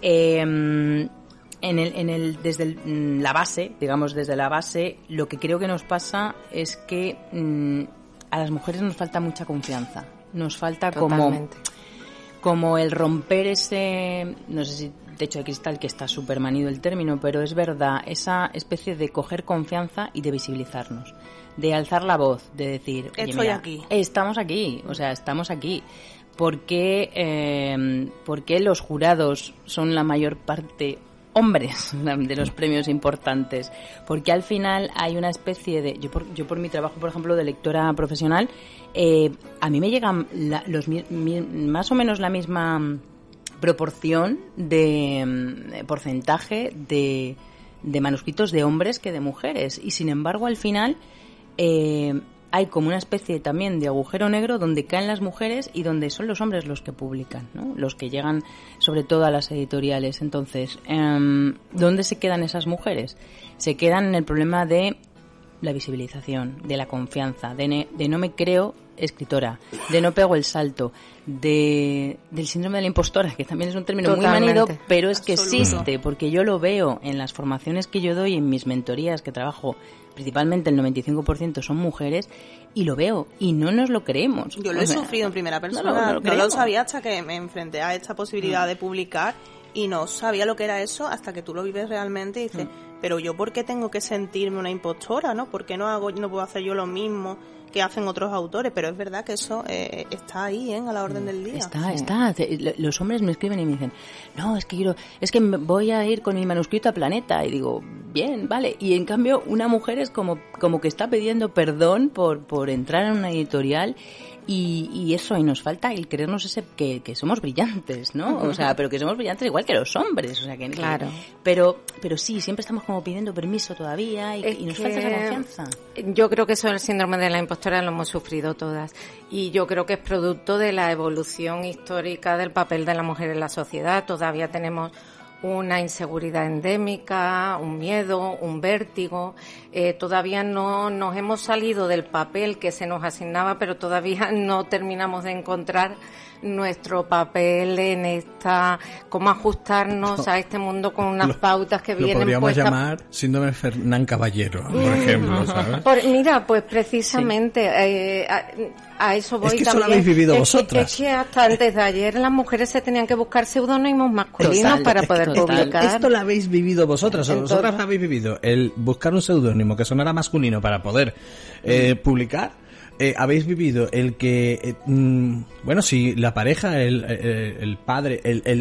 Desde la base, lo que creo que nos pasa es que a las mujeres nos falta mucha confianza. Nos falta como el romper ese, no sé si techo de cristal, que está súper manido el término, pero es verdad, esa especie de coger confianza y de visibilizarnos, de alzar la voz, de decir, oye, mira, estamos aquí. ¿Por qué los jurados son la mayor parte hombres de los premios importantes? Porque al final hay una especie de... Yo por mi trabajo, por ejemplo, de lectora profesional, a mí me llegan más o menos la misma proporción de porcentaje de manuscritos de hombres que de mujeres. Y sin embargo, al final... hay como una especie también de agujero negro donde caen las mujeres y donde son los hombres los que publican, ¿no? Los que llegan sobre todo a las editoriales. Entonces, ¿dónde se quedan esas mujeres? Se quedan en el problema de la visibilización, de la confianza, de no me creo escritora, de no pego el salto, del síndrome de la impostora, que también es un término Totalmente. muy manido, pero es que existe, porque yo lo veo en las formaciones que yo doy, en mis mentorías que trabajo, principalmente el 95% son mujeres, y lo veo, y no nos lo creemos. Yo lo he sufrido en primera persona, no lo sabía hasta que me enfrenté a esta posibilidad de publicar, y no sabía lo que era eso hasta que tú lo vives realmente y dices, pero yo ¿por qué tengo que sentirme una impostora, no? ¿Por qué no puedo hacer yo lo mismo que hacen otros autores? Pero es verdad que eso está ahí, a la orden del día. Está. Los hombres me escriben y me dicen, no, es que voy a ir con mi manuscrito a Planeta. Y digo, bien, vale. Y en cambio, una mujer es como que está pidiendo perdón por entrar en una editorial. Y eso, y nos falta el creernos que somos brillantes, ¿no? O sea, pero que somos brillantes igual que los hombres, o sea, claro. Pero sí, siempre estamos como pidiendo permiso todavía y nos falta esa confianza. Yo creo que eso del síndrome de la impostora lo hemos sufrido todas, y yo creo que es producto de la evolución histórica del papel de la mujer en la sociedad. Todavía tenemos una inseguridad endémica, un miedo, un vértigo. Todavía no nos hemos salido del papel que se nos asignaba, pero todavía no terminamos de encontrar nuestro papel en esta, cómo ajustarnos a este mundo con unas pautas que vienen puestas. Lo podríamos llamar síndrome Fernán Caballero, por ejemplo, ¿sabes? Mira, pues precisamente a eso voy. Es que también. eso lo habéis vivido vosotras. Es que hasta antes de ayer las mujeres se tenían que buscar seudónimos masculinos para poder publicar. Esto lo habéis vivido vosotras. Vosotras habéis vivido el buscar un seudónimo que sonara masculino para poder publicar. Habéis vivido el que, si la pareja, el padre,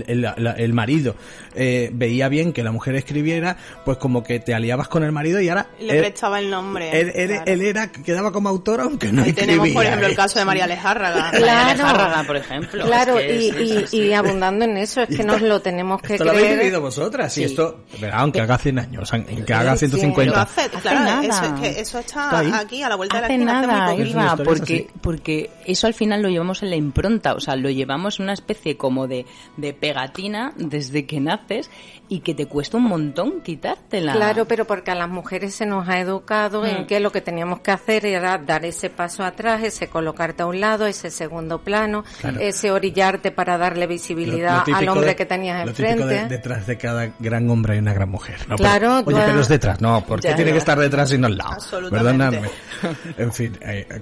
el marido veía bien que la mujer escribiera, pues como que te aliabas con el marido y ahora... Le prestaba el nombre. Él quedaba como autor aunque no escribía. Tenemos, por ejemplo, el caso de María Alejárraga. Claro, Alejárraga, por ejemplo. Claro, y abundando en eso, es que nos lo tenemos que esto creer. Esto lo habéis vivido vosotras, y esto, aunque haga 100 años, aunque haga 150. Eso está aquí, a la vuelta de la esquina. Hace muy poquito. Porque eso al final lo llevamos en la impronta, o sea, lo llevamos en una especie como de pegatina desde que naces y que te cuesta un montón quitártela. Claro, pero porque a las mujeres se nos ha educado en que lo que teníamos que hacer era dar ese paso atrás, ese colocarte a un lado, ese segundo plano, ese orillarte para darle visibilidad al hombre que tenías enfrente. Detrás de cada gran hombre hay una gran mujer, ¿no? Claro, pero es detrás, no, ¿por qué tiene que estar detrás y no al lado? Absolutamente. Perdóname. En fin,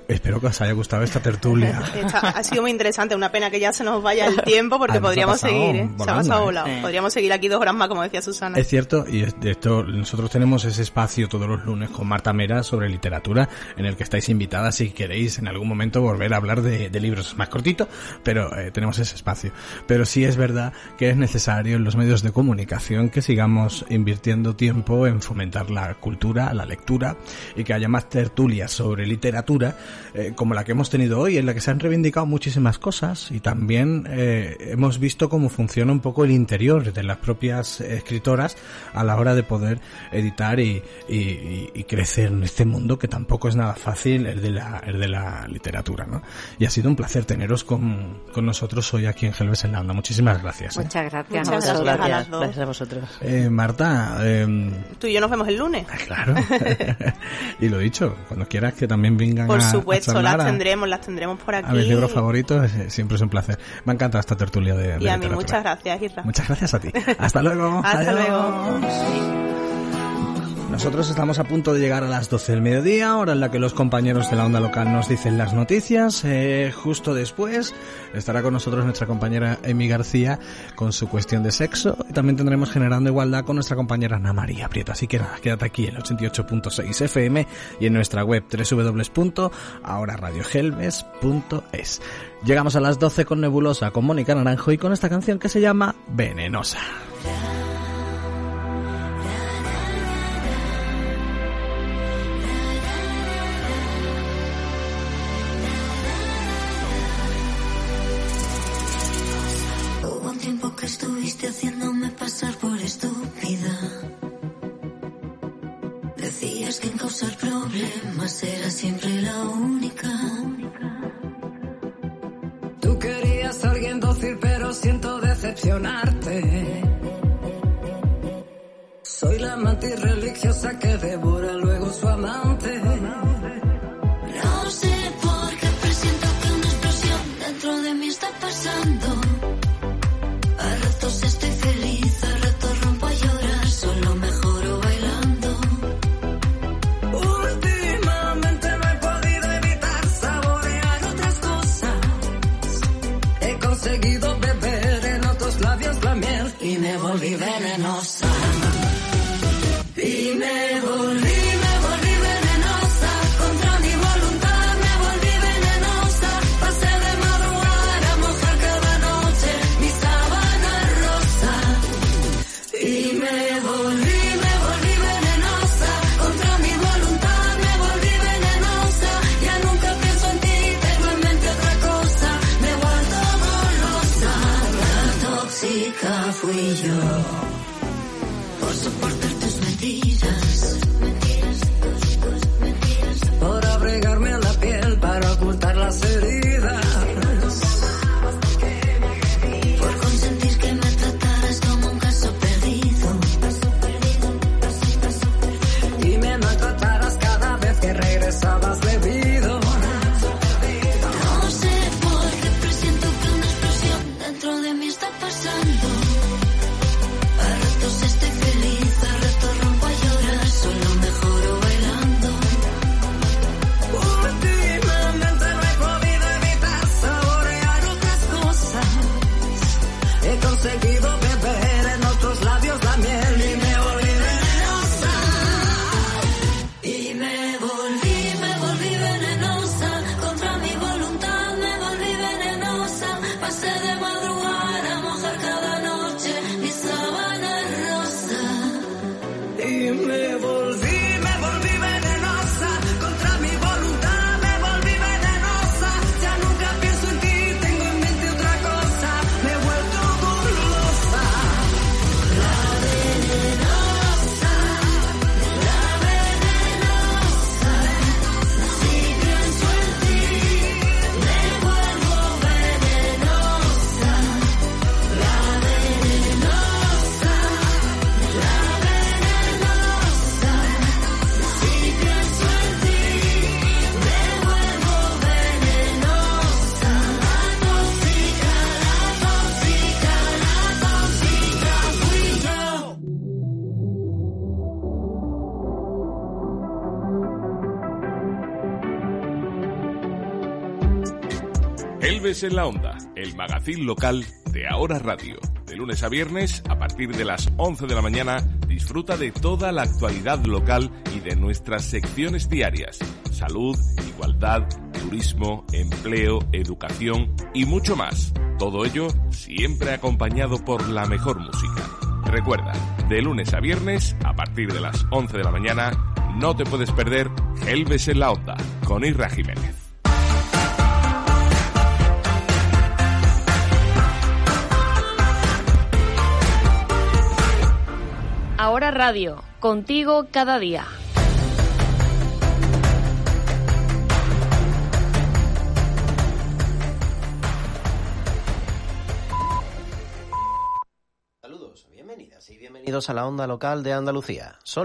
Espero que os haya gustado esta tertulia. Ha sido muy interesante, una pena que ya se nos vaya el tiempo porque Además, podríamos seguir, volando, se ha pasado volado. Podríamos seguir aquí 2 horas más, como decía Susana. Es cierto, y de esto nosotros tenemos ese espacio todos los lunes con Marta Mera sobre literatura, en el que estáis invitadas si queréis en algún momento volver a hablar de libros. Más cortito, pero tenemos ese espacio. Pero sí es verdad que es necesario en los medios de comunicación que sigamos invirtiendo tiempo en fomentar la cultura, la lectura, y que haya más tertulias sobre literatura como la que hemos tenido hoy, en la que se han reivindicado muchísimas cosas y también hemos visto cómo funciona un poco el interior de las propias escritoras a la hora de poder editar y crecer en este mundo que tampoco es nada fácil, el de la literatura, ¿no? Y ha sido un placer teneros con nosotros hoy aquí en Gelbes en la Onda. Muchísimas gracias. Muchas gracias. Muchas gracias a las dos. Gracias a vosotros. Marta, tú y yo nos vemos el lunes. Claro. Y lo dicho, cuando quieras que también vengan por a supuesto, charlar las tendremos por aquí. A mis libros favoritos, siempre es un placer. Me encanta esta tertulia de y a literatura. mí muchas gracias, Isra. Muchas gracias a ti. Hasta luego. Hasta Adiós. luego. Nosotros estamos a punto de llegar a las 12 del mediodía, hora en la que los compañeros de la Onda Local nos dicen las noticias. Justo después estará con nosotros nuestra compañera Emi García con su cuestión de sexo. Y también tendremos Generando Igualdad con nuestra compañera Ana María Prieto. Así que nada, quédate aquí en el 88.6 FM y en nuestra web www.ahoraradiogelbes.es. Llegamos a las 12 con Nebulosa, con Mónica Naranjo y con esta canción que se llama Venenosa. Que estuviste haciéndome pasar por estúpida. Decías que en causar problemas era siempre la única. Tú querías a alguien dócil, pero siento decepcionarte. Soy la mantis religiosa que devora luego su amante. No sé por qué presiento que una explosión dentro de mí está pasando. A ratos estoy feliz, a ratos rompo a llorar, solo mejoro bailando. Últimamente no he podido evitar saborear otras cosas. He conseguido beber en otros labios la miel y me volví venenosa. Y me volví venenosa, contra mi voluntad me volví venenosa. Pasé de madrugada a mojar cada noche mi sábana rosa. Y me volví venenosa, contra mi voluntad me volví venenosa. Ya nunca pienso en ti, tengo en mente otra cosa, me he vuelto golosa. La tóxica fui yo, por soportar tus mentiras, por abrigarme la piel para ocultar las heridas, por consentir que me trataras como un caso perdido y me maltrataras cada vez que regresabas bebido. No sé por qué presiento que una explosión dentro de mí está pasando. A ratos estoy feliz, a ratos rompo a llorar, solo mejoro bailando. Últimamente no he podido evitar saborear otras cosas. He conseguido beber en otros labios la miel y me volví venenosa. Y me volví venenosa, contra mi voluntad me volví venenosa. Pasé de madrugada a mojar cada noche mi sábana rosa. Y me volví venenosa, contra mi voluntad me volví venenosa. Ya nunca pienso en ti, tengo en mente otra cosa, me he vuelto golosa. Gelbes en la Onda, el magazín local de Ahora Radio. De lunes a viernes, a partir de las 11 de la mañana, disfruta de toda la actualidad local y de nuestras secciones diarias. Salud, igualdad, turismo, empleo, educación y mucho más. Todo ello siempre acompañado por la mejor música. Recuerda, de lunes a viernes, a partir de las 11 de la mañana, no te puedes perder Gelbes en la Onda, con Isra Jiménez. Ahora Radio, contigo cada día. Saludos, bienvenidas y bienvenidos a la onda local de Andalucía.